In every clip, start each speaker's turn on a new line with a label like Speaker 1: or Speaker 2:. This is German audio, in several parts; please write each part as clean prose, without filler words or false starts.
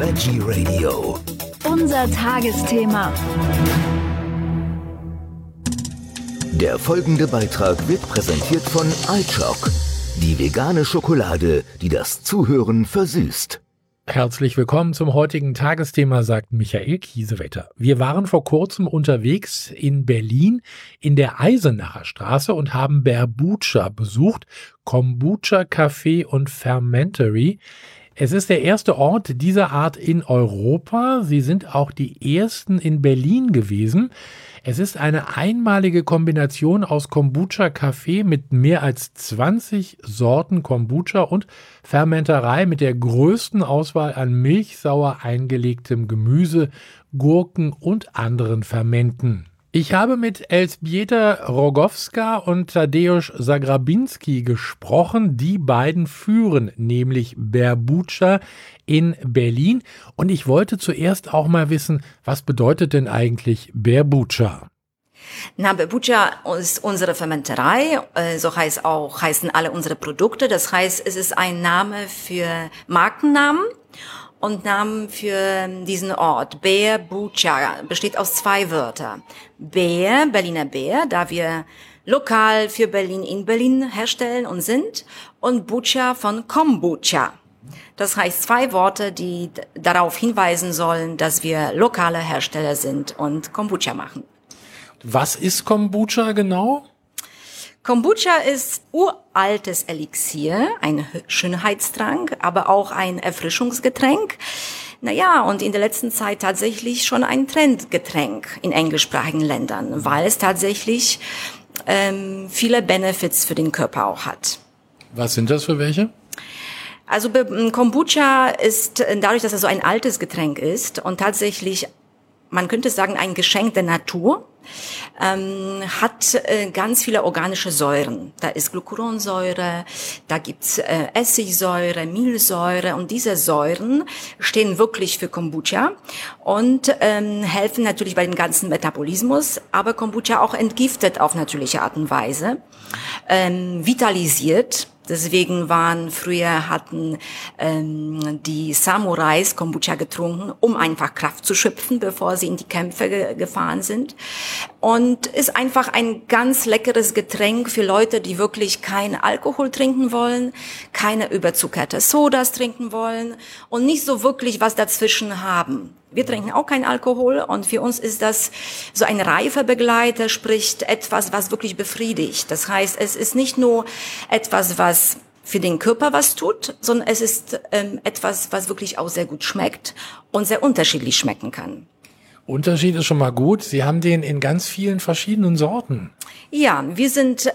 Speaker 1: Veggie Radio.
Speaker 2: Unser Tagesthema.
Speaker 1: Der folgende Beitrag wird präsentiert von iChoc, die vegane Schokolade, die das Zuhören versüßt.
Speaker 3: Herzlich willkommen zum heutigen Tagesthema, sagt Michael Kiesewetter. Wir waren vor kurzem unterwegs in Berlin in der Eisenacher Straße und haben Berbucha besucht, Kombucha Café und Fermentery. Es ist der erste Ort dieser Art in Europa. Sie sind auch die ersten in Berlin gewesen. Es ist eine einmalige Kombination aus Kombucha-Kaffee mit mehr als 20 Sorten Kombucha und Fermenterei mit der größten Auswahl an milchsauer eingelegtem Gemüse, Gurken und anderen Fermenten. Ich habe mit Elżbieta Rogowska und Tadeusz Zagrabinski gesprochen. Die beiden führen nämlich Berbucha in Berlin. Und ich wollte zuerst auch mal wissen, was bedeutet denn eigentlich Berbucha?
Speaker 4: Berbucha ist unsere Fermenterei, so heißen alle unsere Produkte. Das heißt, es ist ein Name für Markennamen. Und Namen für diesen Ort. Berbucha besteht aus 2 Wörtern. Ber, Berliner Bär, da wir lokal für Berlin in Berlin herstellen und sind. Und Bucha von Kombucha. Das heißt 2 Worte, die darauf hinweisen sollen, dass wir lokale Hersteller sind und Kombucha machen.
Speaker 3: Was ist Kombucha genau?
Speaker 4: Kombucha ist uraltes Elixier, ein Schönheitstrank, aber auch ein Erfrischungsgetränk. Und in der letzten Zeit tatsächlich schon ein Trendgetränk in englischsprachigen Ländern, weil es tatsächlich viele Benefits für den Körper auch hat.
Speaker 3: Was sind das für welche?
Speaker 4: Also Kombucha ist, dadurch, dass er so ein altes Getränk ist und tatsächlich, man könnte sagen, ein Geschenk der Natur, hat ganz viele organische Säuren. Da ist Glucuronsäure, da gibt's Essigsäure, Milchsäure und diese Säuren stehen wirklich für Kombucha und helfen natürlich bei dem ganzen Metabolismus, aber Kombucha auch entgiftet auf natürliche Art und Weise, vitalisiert. Deswegen hatten die Samurais Kombucha getrunken, um einfach Kraft zu schöpfen, bevor sie in die Kämpfe gefahren sind. Und ist einfach ein ganz leckeres Getränk für Leute, die wirklich keinen Alkohol trinken wollen, keine überzuckerte Sodas trinken wollen und nicht so wirklich was dazwischen haben. Wir trinken auch keinen Alkohol und für uns ist das so ein reifer Begleiter, sprich etwas, was wirklich befriedigt. Das heißt, es ist nicht nur etwas, was für den Körper was tut, sondern es ist etwas, was wirklich auch sehr gut schmeckt und sehr unterschiedlich schmecken kann.
Speaker 3: Unterschied ist schon mal gut. Sie haben den in ganz vielen verschiedenen Sorten.
Speaker 4: Ja, wir sind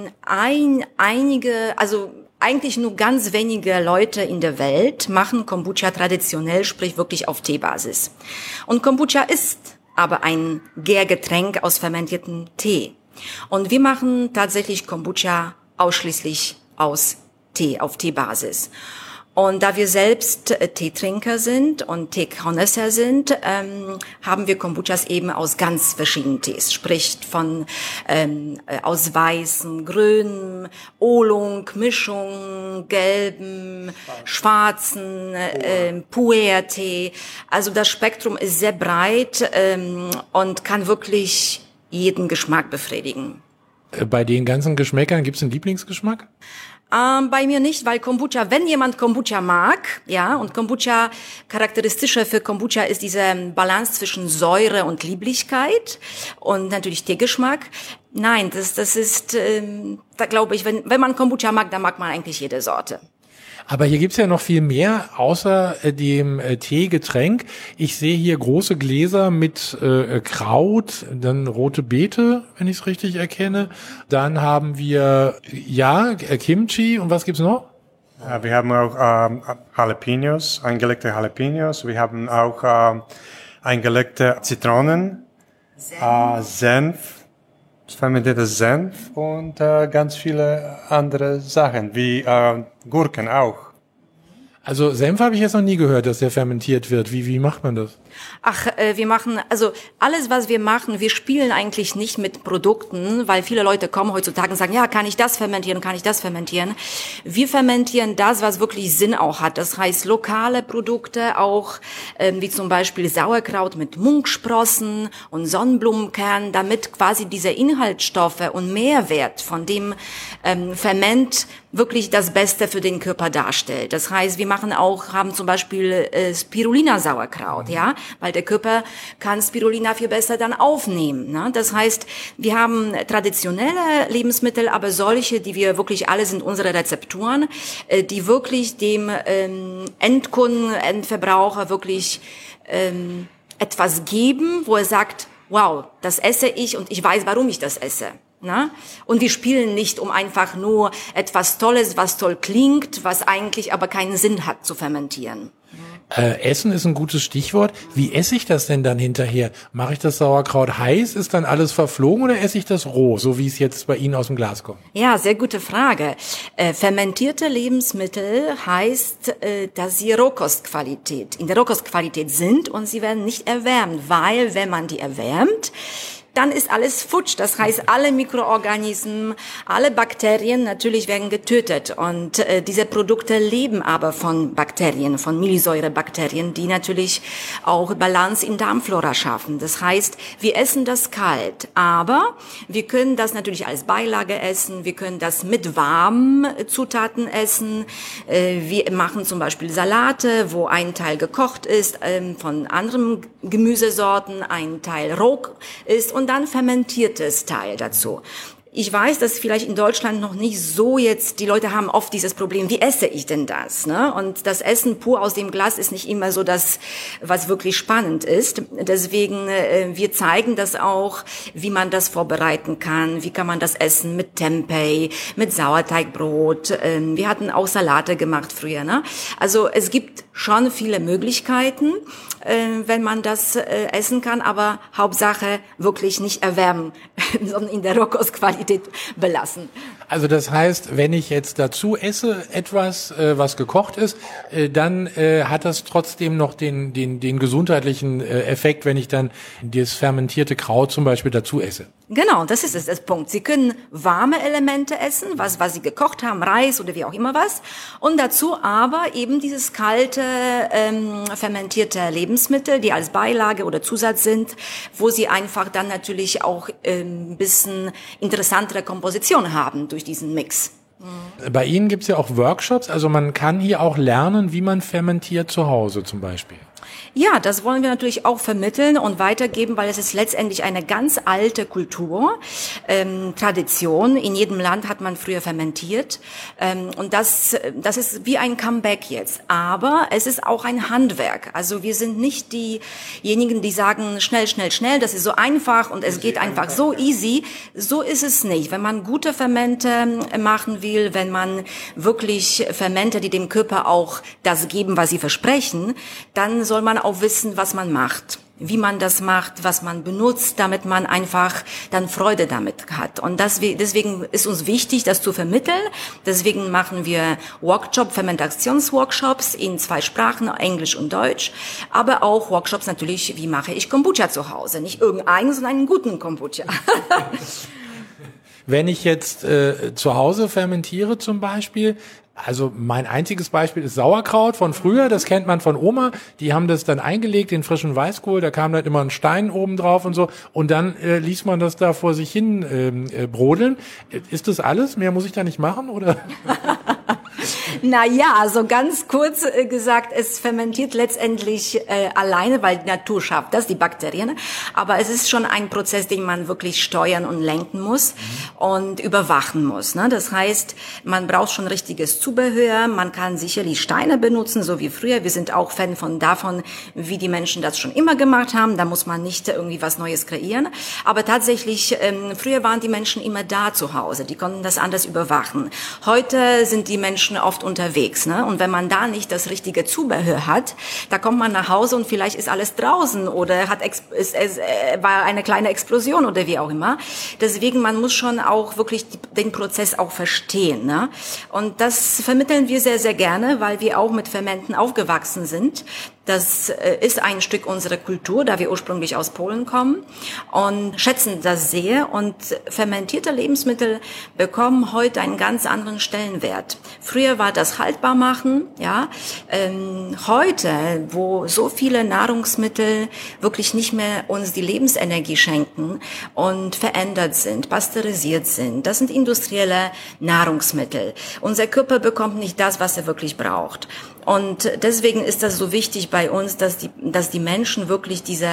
Speaker 4: eigentlich nur ganz wenige Leute in der Welt machen Kombucha traditionell, sprich wirklich auf Teebasis. Und Kombucha ist aber ein Gärgetränk aus fermentiertem Tee. Und wir machen tatsächlich Kombucha ausschließlich aus Tee, auf Teebasis. Und da wir selbst Teetrinker sind und Teekonnoisseur sind, haben wir Kombuchas eben aus ganz verschiedenen Tees. Sprich aus weißem, grünem, Oolong, Mischung, gelben, schwarzen, Pu'er-Tee. Also das Spektrum ist sehr breit und kann wirklich jeden Geschmack befriedigen.
Speaker 3: Bei den ganzen Geschmäckern gibt es einen Lieblingsgeschmack?
Speaker 4: Bei mir nicht, weil Kombucha, wenn jemand Kombucha mag, ja, und Kombucha, charakteristischer für Kombucha ist diese Balance zwischen Säure und Lieblichkeit und natürlich Teegeschmack. Nein, das ist, da glaube ich, wenn man Kombucha mag, dann mag man eigentlich jede Sorte.
Speaker 3: Aber hier gibt's ja noch viel mehr, außer dem Teegetränk. Ich sehe hier große Gläser mit Kraut, dann rote Beete, wenn ich es richtig erkenne. Dann haben wir, Kimchi. Und was gibt's noch?
Speaker 5: Wir haben auch Jalapenos, eingelegte Jalapenos. Wir haben auch eingelegte Zitronen, Senf, fermentierter Senf und ganz viele andere Sachen, wie Gurken auch.
Speaker 3: Also Senf habe ich jetzt noch nie gehört, dass der fermentiert wird. Wie macht man das?
Speaker 4: Wir machen, also alles, was wir machen, wir spielen eigentlich nicht mit Produkten, weil viele Leute kommen heutzutage und sagen, ja, kann ich das fermentieren, kann ich das fermentieren? Wir fermentieren das, was wirklich Sinn auch hat. Das heißt, lokale Produkte auch, wie zum Beispiel Sauerkraut mit Munksprossen und Sonnenblumenkernen, damit quasi diese Inhaltsstoffe und Mehrwert von dem Ferment wirklich das Beste für den Körper darstellt. Das heißt, wir haben zum Beispiel Spirulina-Sauerkraut, ja, weil der Körper kann Spirulina viel besser dann aufnehmen. Ne? Das heißt, wir haben traditionelle Lebensmittel, aber solche, die wir wirklich, alle sind unsere Rezepturen, die wirklich dem Endkunden, Endverbraucher wirklich etwas geben, wo er sagt, wow, das esse ich und ich weiß, warum ich das esse. Na? Und wir spielen nicht um einfach nur etwas Tolles, was toll klingt, was eigentlich aber keinen Sinn hat zu fermentieren.
Speaker 3: Essen ist ein gutes Stichwort. Wie esse ich das denn dann hinterher? Mache ich das Sauerkraut heiß? Ist dann alles verflogen oder esse ich das roh, so wie es jetzt bei Ihnen aus dem Glas kommt?
Speaker 4: Ja, sehr gute Frage. Fermentierte Lebensmittel heißt, dass sie in der Rohkostqualität sind und sie werden nicht erwärmt, weil wenn man die erwärmt, dann ist alles futsch. Das heißt, alle Mikroorganismen, alle Bakterien natürlich werden getötet. Und diese Produkte leben aber von Bakterien, von Milchsäurebakterien, die natürlich auch Balance in Darmflora schaffen. Das heißt, wir essen das kalt, aber wir können das natürlich als Beilage essen, wir können das mit warmen Zutaten essen. Wir machen zum Beispiel Salate, wo ein Teil gekocht ist von anderen Gemüsesorten, ein Teil roh ist und dann fermentiertes Teil dazu. Ich weiß, dass vielleicht in Deutschland noch nicht so jetzt, die Leute haben oft dieses Problem, wie esse ich denn das? Ne? Und das Essen pur aus dem Glas ist nicht immer so das, was wirklich spannend ist. Deswegen, wir zeigen das auch, wie man das vorbereiten kann, wie kann man das essen mit Tempeh, mit Sauerteigbrot. Wir hatten auch Salate gemacht früher. Ne? Also es gibt schon viele Möglichkeiten, wenn man das essen kann, aber Hauptsache wirklich nicht erwärmen, sondern in der Rohkostqualität belassen.
Speaker 3: Also das heißt, wenn ich jetzt dazu esse etwas, was gekocht ist, dann hat das trotzdem noch den gesundheitlichen Effekt, wenn ich dann das fermentierte Kraut zum Beispiel dazu esse.
Speaker 4: Genau, das ist das Punkt. Sie können warme Elemente essen, was Sie gekocht haben, Reis oder wie auch immer was, und dazu aber eben dieses kalte, fermentierte Lebensmittel, die als Beilage oder Zusatz sind, wo Sie einfach dann natürlich auch ein bisschen interessantere Komposition haben durch diesen Mix.
Speaker 3: Bei Ihnen gibt's ja auch Workshops, also man kann hier auch lernen, wie man fermentiert zu Hause zum Beispiel.
Speaker 4: Ja, das wollen wir natürlich auch vermitteln und weitergeben, weil es ist letztendlich eine ganz alte Kultur, Tradition. In jedem Land hat man früher fermentiert und das ist wie ein Comeback jetzt. Aber es ist auch ein Handwerk. Also wir sind nicht diejenigen, die sagen schnell, schnell, schnell, das ist so einfach und es geht einfach so easy. So ist es nicht. Wenn man gute Fermente machen will, wenn man wirklich Fermente, die dem Körper auch das geben, was sie versprechen, dann soll man auch wissen, was man macht, wie man das macht, was man benutzt, damit man einfach dann Freude damit hat. Und deswegen ist uns wichtig, das zu vermitteln. Deswegen machen wir Fermentationsworkshops in 2 Sprachen, Englisch und Deutsch, aber auch Workshops natürlich, wie mache ich Kombucha zu Hause. Nicht irgendeinen, sondern einen guten Kombucha.
Speaker 3: Wenn ich jetzt zu Hause fermentiere zum Beispiel, also mein einziges Beispiel ist Sauerkraut von früher, das kennt man von Oma, die haben das dann eingelegt in frischen Weißkohl, da kam dann immer ein Stein oben drauf und so und dann ließ man das da vor sich hin brodeln. Ist das alles? Mehr muss ich da nicht machen, oder?
Speaker 4: Na ja, also ganz kurz gesagt, es fermentiert letztendlich alleine, weil die Natur schafft das, die Bakterien. Aber es ist schon ein Prozess, den man wirklich steuern und lenken muss und überwachen muss. Ne? Das heißt, man braucht schon richtiges Zubehör. Man kann sicherlich Steine benutzen, so wie früher. Wir sind auch Fan davon, wie die Menschen das schon immer gemacht haben. Da muss man nicht irgendwie was Neues kreieren. Aber tatsächlich, früher waren die Menschen immer da zu Hause. Die konnten das anders überwachen. Heute sind die Menschen oft oft unterwegs, ne? Und wenn man da nicht das richtige Zubehör hat, da kommt man nach Hause und vielleicht ist alles draußen oder war eine kleine Explosion oder wie auch immer. Deswegen, man muss schon auch wirklich den Prozess auch verstehen, ne? Und das vermitteln wir sehr, sehr gerne, weil wir auch mit Fermenten aufgewachsen sind. Das ist ein Stück unserer Kultur, da wir ursprünglich aus Polen kommen und schätzen das sehr. Und fermentierte Lebensmittel bekommen heute einen ganz anderen Stellenwert. Früher war das haltbar machen, ja. Heute, wo so viele Nahrungsmittel wirklich nicht mehr uns die Lebensenergie schenken und verändert sind, pasteurisiert sind, das sind industrielle Nahrungsmittel. Unser Körper bekommt nicht das, was er wirklich braucht. Und deswegen ist das so wichtig bei uns, dass die Menschen wirklich diese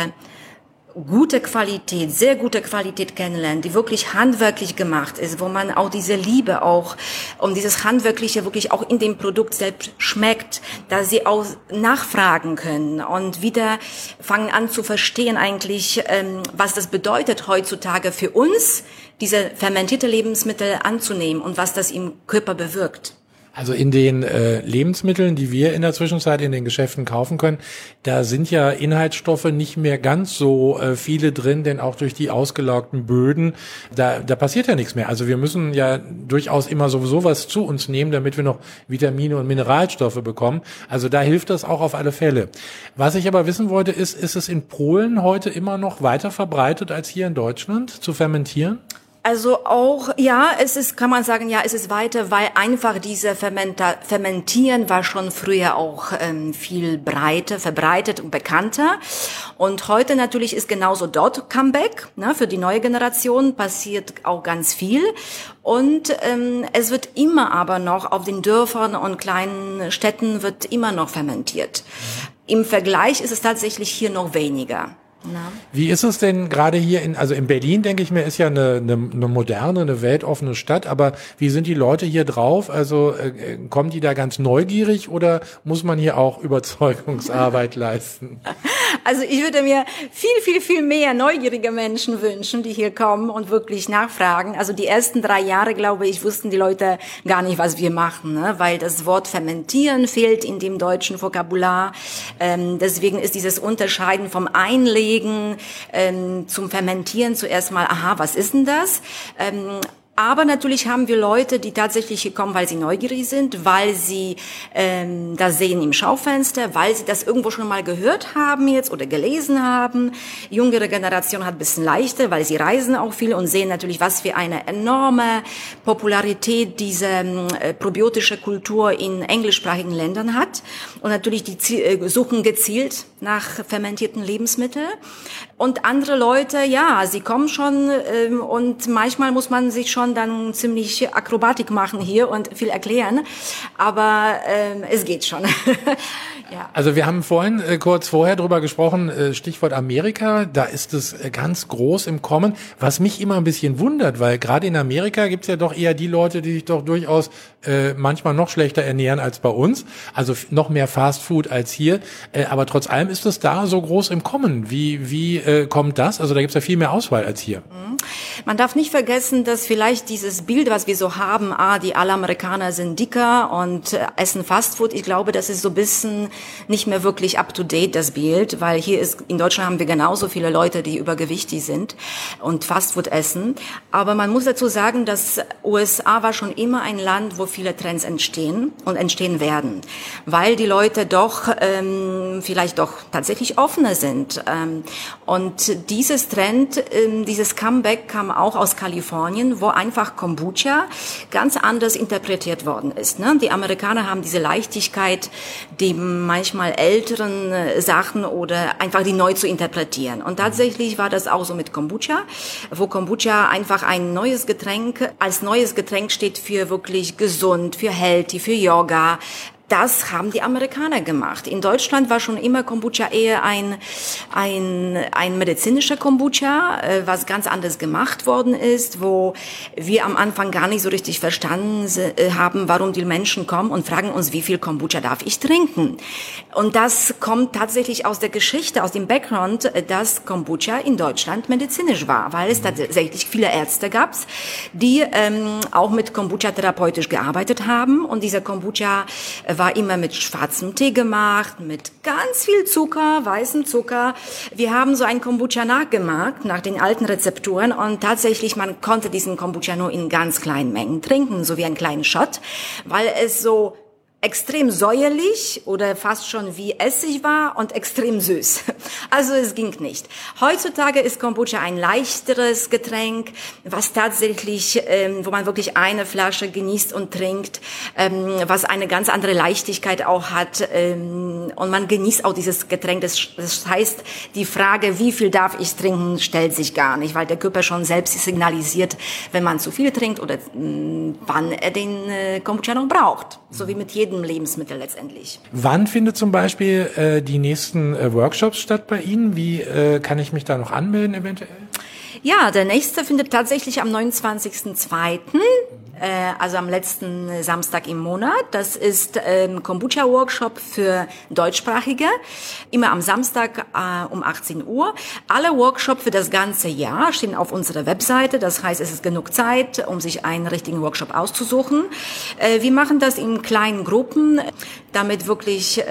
Speaker 4: gute Qualität, sehr gute Qualität kennenlernen, die wirklich handwerklich gemacht ist, wo man auch diese Liebe auch um dieses Handwerkliche wirklich auch in dem Produkt selbst schmeckt, dass sie auch nachfragen können und wieder fangen an zu verstehen eigentlich, was das bedeutet heutzutage für uns, diese fermentierte Lebensmittel anzunehmen und was das im Körper bewirkt.
Speaker 3: Also in den Lebensmitteln, die wir in der Zwischenzeit in den Geschäften kaufen können, da sind ja Inhaltsstoffe nicht mehr ganz so viele drin, denn auch durch die ausgelaugten Böden, da passiert ja nichts mehr. Also wir müssen ja durchaus immer sowieso was zu uns nehmen, damit wir noch Vitamine und Mineralstoffe bekommen. Also da hilft das auch auf alle Fälle. Was ich aber wissen wollte, ist es in Polen heute immer noch weiter verbreitet als hier in Deutschland zu fermentieren?
Speaker 4: Also auch, ja, kann man sagen, ja, es ist weiter, weil einfach diese Fermentieren war schon früher auch viel breiter, verbreitet und bekannter. Und heute natürlich ist genauso dort Comeback, ne, für die neue Generation passiert auch ganz viel. Und es wird immer aber noch auf den Dörfern und kleinen Städten wird immer noch fermentiert. Im Vergleich ist es tatsächlich hier noch weniger. Na.
Speaker 3: Wie ist es denn gerade hier in Berlin, denke ich mir, ist ja eine moderne, eine weltoffene Stadt, aber wie sind die Leute hier drauf? Also kommen die da ganz neugierig oder muss man hier auch Überzeugungsarbeit leisten?
Speaker 4: Also ich würde mir viel mehr neugierige Menschen wünschen, die hier kommen und wirklich nachfragen. Also die ersten 3 Jahre, glaube ich, wussten die Leute gar nicht, was wir machen, ne? Weil das Wort fermentieren fehlt in dem deutschen Vokabular. Deswegen ist dieses Unterscheiden vom Einlegen zum Fermentieren zuerst mal, aha, was ist denn das? Aber natürlich haben wir Leute, die tatsächlich hier kommen, weil sie neugierig sind, weil sie das sehen im Schaufenster, weil sie das irgendwo schon mal gehört haben jetzt oder gelesen haben. Jüngere Generation hat ein bisschen leichter, weil sie reisen auch viel und sehen natürlich, was für eine enorme Popularität diese probiotische Kultur in englischsprachigen Ländern hat. Und natürlich die suchen gezielt nach fermentierten Lebensmitteln. Und andere Leute, ja, sie kommen schon und manchmal muss man sich schon dann ziemlich Akrobatik machen hier und viel erklären, aber es geht schon. Ja.
Speaker 3: Also wir haben vorhin kurz vorher drüber gesprochen, Stichwort Amerika, da ist es ganz groß im Kommen, was mich immer ein bisschen wundert, weil gerade in Amerika gibt's ja doch eher die Leute, die sich doch durchaus manchmal noch schlechter ernähren als bei uns, also noch mehr Fastfood als hier, aber trotz allem ist es da so groß im Kommen. Wie kommt das? Also da gibt's ja viel mehr Auswahl als hier.
Speaker 4: Man darf nicht vergessen, dass vielleicht dieses Bild, was wir so haben, die alle Amerikaner sind dicker und essen Fastfood, ich glaube, das ist so ein bisschen nicht mehr wirklich up to date, das Bild, weil in Deutschland haben wir genauso viele Leute, die übergewichtig sind und Fastfood essen. Aber man muss dazu sagen, dass USA war schon immer ein Land, wo viele Trends entstehen und entstehen werden, weil die Leute doch vielleicht doch tatsächlich offener sind. Und dieses Trend, dieses Comeback kam auch aus Kalifornien, wo einfach Kombucha ganz anders interpretiert worden ist. Ne? Die Amerikaner haben diese Leichtigkeit, die manchmal älteren Sachen oder einfach die neu zu interpretieren. Und tatsächlich war das auch so mit Kombucha, wo Kombucha einfach ein neues Getränk, als neues Getränk steht für wirklich gesund, für healthy, für Yoga. das haben die Amerikaner gemacht. In Deutschland war schon immer Kombucha eher ein medizinischer Kombucha, was ganz anders gemacht worden ist, wo wir am Anfang gar nicht so richtig verstanden haben, warum die Menschen kommen und fragen uns, wie viel Kombucha darf ich trinken? Und das kommt tatsächlich aus der Geschichte, aus dem Background, dass Kombucha in Deutschland medizinisch war, weil es tatsächlich viele Ärzte gab, die auch mit Kombucha therapeutisch gearbeitet haben. Und dieser Kombucha war immer mit schwarzem Tee gemacht, mit ganz viel Zucker, weißem Zucker. Wir haben so ein Kombucha nachgemacht, nach den alten Rezepturen. Und tatsächlich, man konnte diesen Kombucha nur in ganz kleinen Mengen trinken, so wie einen kleinen Shot, weil es so extrem säuerlich oder fast schon wie Essig war und extrem süß. Also es ging nicht. Heutzutage ist Kombucha ein leichteres Getränk, was tatsächlich, wo man wirklich eine Flasche genießt und trinkt, was eine ganz andere Leichtigkeit auch hat, und man genießt auch dieses Getränk. Das heißt, die Frage, wie viel darf ich trinken, stellt sich gar nicht, weil der Körper schon selbst signalisiert, wenn man zu viel trinkt oder wann er den Kombucha noch braucht. So wie mit jedem Lebensmittel letztendlich.
Speaker 3: Wann findet zum Beispiel die nächsten Workshops statt bei Ihnen? Wie kann ich mich da noch anmelden eventuell?
Speaker 4: Ja, der nächste findet tatsächlich am 29.02., also am letzten Samstag im Monat. Das ist Kombucha-Workshop für Deutschsprachige, immer am Samstag um 18 Uhr. Alle Workshops für das ganze Jahr stehen auf unserer Webseite. Das heißt, es ist genug Zeit, um sich einen richtigen Workshop auszusuchen. Wir machen das in kleinen Gruppen, damit wirklich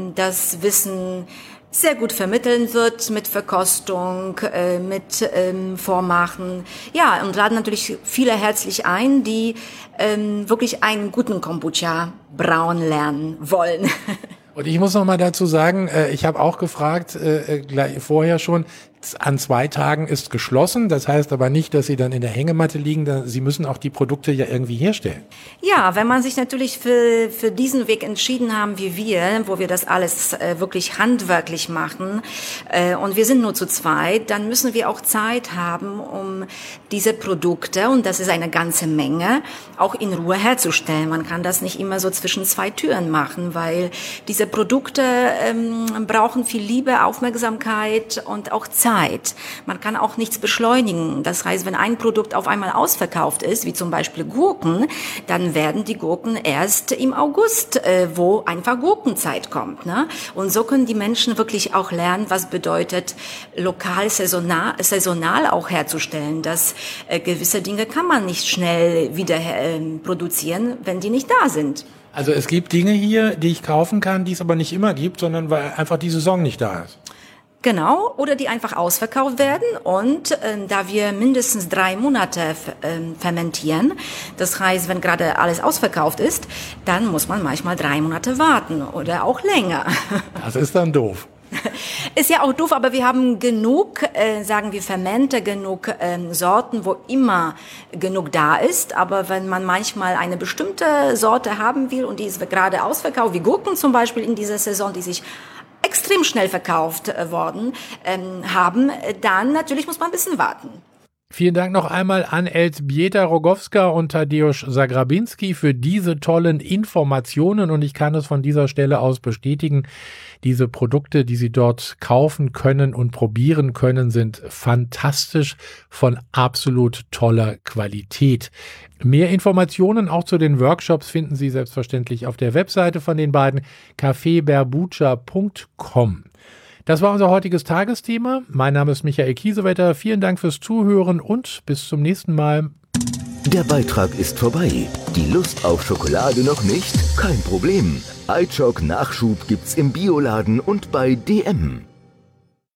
Speaker 4: das Wissen sehr gut vermitteln wird mit Verkostung, mit Vormachen. Ja, und laden natürlich viele herzlich ein, die wirklich einen guten Kombucha brauen lernen wollen.
Speaker 3: Und ich muss noch mal dazu sagen, ich habe auch gefragt, gleich vorher schon, an 2 Tagen ist geschlossen. Das heißt aber nicht, dass Sie dann in der Hängematte liegen. Sie müssen auch die Produkte ja irgendwie herstellen.
Speaker 4: Ja, wenn man sich natürlich für diesen Weg entschieden haben wie wir, wo wir das alles wirklich handwerklich machen, und wir sind nur zu zweit, dann müssen wir auch Zeit haben, um diese Produkte, und das ist eine ganze Menge, auch in Ruhe herzustellen. Man kann das nicht immer so zwischen 2 Türen machen, weil diese Produkte brauchen viel Liebe, Aufmerksamkeit und auch Zeit. Man kann auch nichts beschleunigen. Das heißt, wenn ein Produkt auf einmal ausverkauft ist, wie zum Beispiel Gurken, dann werden die Gurken erst im August, wo einfach Gurkenzeit kommt, ne? Und so können die Menschen wirklich auch lernen, was bedeutet, lokal, saisonal auch herzustellen, dass gewisse Dinge kann man nicht schnell wieder produzieren, wenn die nicht da sind.
Speaker 3: Also es gibt Dinge hier, die ich kaufen kann, die es aber nicht immer gibt, sondern weil einfach die Saison nicht da ist.
Speaker 4: Genau, oder die einfach ausverkauft werden, und da wir mindestens 3 Monate fermentieren, das heißt, wenn gerade alles ausverkauft ist, dann muss man manchmal 3 Monate warten oder auch länger.
Speaker 3: Das ist dann doof.
Speaker 4: Ist ja auch doof, aber wir haben genug, sagen wir Fermente, genug Sorten, wo immer genug da ist. Aber wenn man manchmal eine bestimmte Sorte haben will und die ist gerade ausverkauft, wie Gurken zum Beispiel in dieser Saison, die sich extrem schnell verkauft worden haben, dann natürlich muss man ein bisschen warten.
Speaker 3: Vielen Dank noch einmal an Elżbieta Rogowska und Tadeusz Zagrabinski für diese tollen Informationen, und ich kann es von dieser Stelle aus bestätigen, diese Produkte, die Sie dort kaufen können und probieren können, sind fantastisch, von absolut toller Qualität. Mehr Informationen auch zu den Workshops finden Sie selbstverständlich auf der Webseite von den beiden, cafeberbucha.com. Das war unser heutiges Tagesthema. Mein Name ist Michael Kiesewetter. Vielen Dank fürs Zuhören und bis zum nächsten Mal.
Speaker 1: Der Beitrag ist vorbei. Die Lust auf Schokolade noch nicht? Kein Problem. iChoc Nachschub gibt's im Bioladen und bei DM.